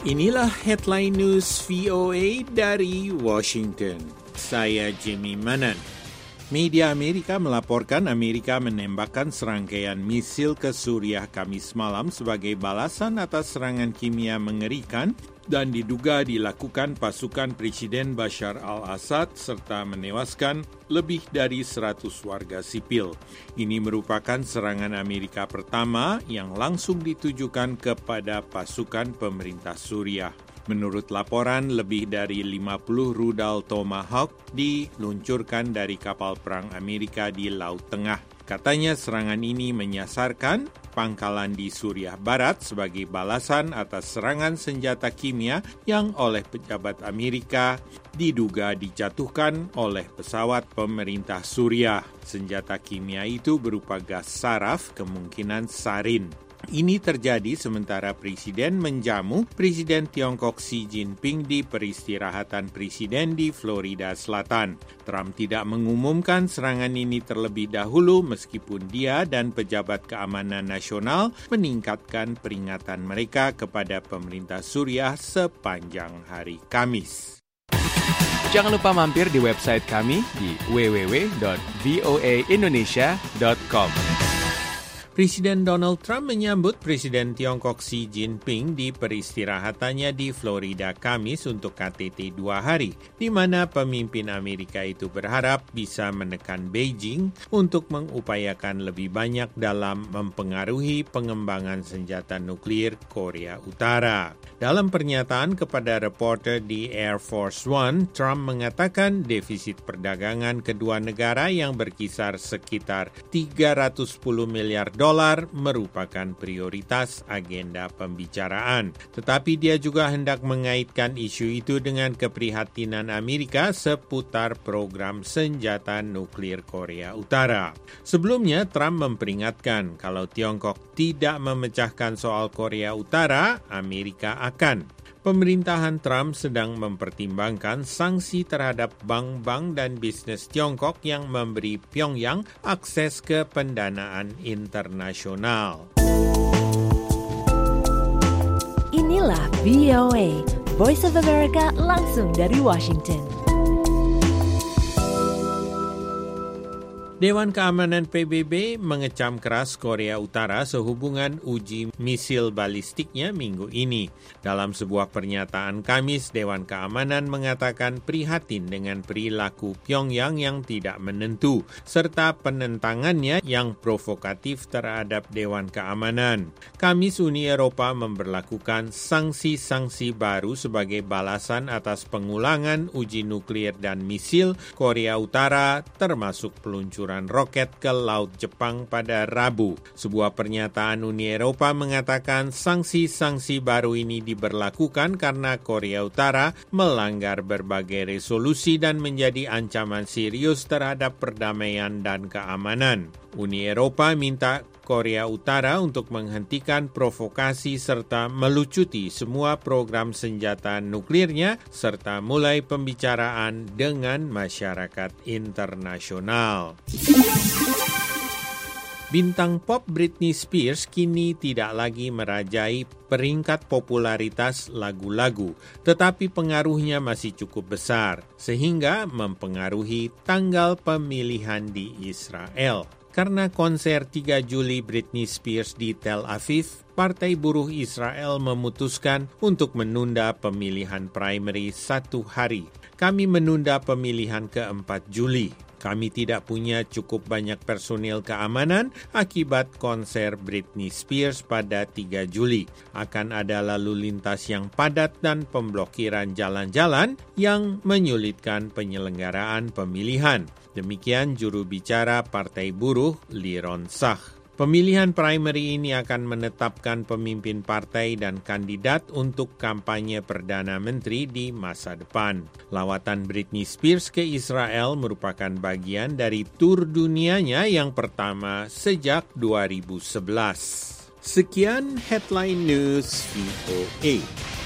Inilah headline news VOA dari Washington. Saya Jimmy Manan. Media Amerika melaporkan Amerika menembakkan serangkaian misil ke Suriah Kamis malam sebagai balasan atas serangan kimia mengerikan dan diduga dilakukan pasukan Presiden Bashar al-Assad serta menewaskan lebih dari 100 warga sipil. Ini merupakan serangan Amerika pertama yang langsung ditujukan kepada pasukan pemerintah Suriah. Menurut laporan, lebih dari 50 rudal Tomahawk diluncurkan dari kapal perang Amerika di Laut Tengah. Katanya serangan ini menyasarkan pangkalan di Suriah Barat sebagai balasan atas serangan senjata kimia yang oleh pejabat Amerika diduga dijatuhkan oleh pesawat pemerintah Suriah. Senjata kimia itu berupa gas saraf, kemungkinan sarin. Ini terjadi sementara Presiden menjamu Presiden Tiongkok Xi Jinping di peristirahatan Presiden di Florida Selatan. Trump tidak mengumumkan serangan ini terlebih dahulu meskipun dia dan pejabat keamanan nasional meningkatkan peringatan mereka kepada pemerintah Suriah sepanjang hari Kamis. Jangan lupa mampir di website kami di www.voaindonesia.com. Presiden Donald Trump menyambut Presiden Tiongkok Xi Jinping di peristirahatannya di Florida Kamis untuk KTT 2 hari, di mana pemimpin Amerika itu berharap bisa menekan Beijing untuk mengupayakan lebih banyak dalam mempengaruhi pengembangan senjata nuklir Korea Utara. Dalam pernyataan kepada reporter di Air Force One, Trump mengatakan defisit perdagangan kedua negara yang berkisar sekitar $310 miliar merupakan prioritas agenda pembicaraan. Tetapi dia juga hendak mengaitkan isu itu dengan keprihatinan Amerika seputar program senjata nuklir Korea Utara. Sebelumnya, Trump memperingatkan kalau Tiongkok tidak memecahkan soal Korea Utara, Amerika akan. Pemerintahan Trump sedang mempertimbangkan sanksi terhadap bank-bank dan bisnis Tiongkok yang memberi Pyongyang akses ke pendanaan internasional. Inilah VOA, Voice of America langsung dari Washington. Dewan Keamanan PBB mengecam keras Korea Utara sehubungan uji misil balistiknya minggu ini. Dalam sebuah pernyataan Kamis, Dewan Keamanan mengatakan prihatin dengan perilaku Pyongyang yang tidak menentu, serta penentangannya yang provokatif terhadap Dewan Keamanan. Kamis, Uni Eropa memberlakukan sanksi-sanksi baru sebagai balasan atas pengulangan uji nuklir dan misil Korea Utara, termasuk peluncuran roket ke Laut Jepang pada Rabu. Sebuah pernyataan Uni Eropa mengatakan sanksi-sanksi baru ini diberlakukan karena Korea Utara melanggar berbagai resolusi dan menjadi ancaman serius terhadap perdamaian dan keamanan. Uni Eropa minta Korea Utara untuk menghentikan provokasi serta melucuti semua program senjata nuklirnya serta mulai pembicaraan dengan masyarakat internasional. Bintang pop Britney Spears kini tidak lagi merajai peringkat popularitas lagu-lagu, tetapi pengaruhnya masih cukup besar, sehingga mempengaruhi tanggal pemilihan di Israel. Karena konser 3 Juli Britney Spears di Tel Aviv, Partai Buruh Israel memutuskan untuk menunda pemilihan primary 1 hari. Kami menunda pemilihan ke-4 Juli. Kami tidak punya cukup banyak personil keamanan akibat konser Britney Spears pada 3 Juli. Akan ada lalu lintas yang padat dan pemblokiran jalan-jalan yang menyulitkan penyelenggaraan pemilihan. Demikian juru bicara Partai Buruh, Liron Sach. Pemilihan primary ini akan menetapkan pemimpin partai dan kandidat untuk kampanye Perdana Menteri di masa depan. Lawatan Britney Spears ke Israel merupakan bagian dari tur dunianya yang pertama sejak 2011. Sekian Headline News VOA.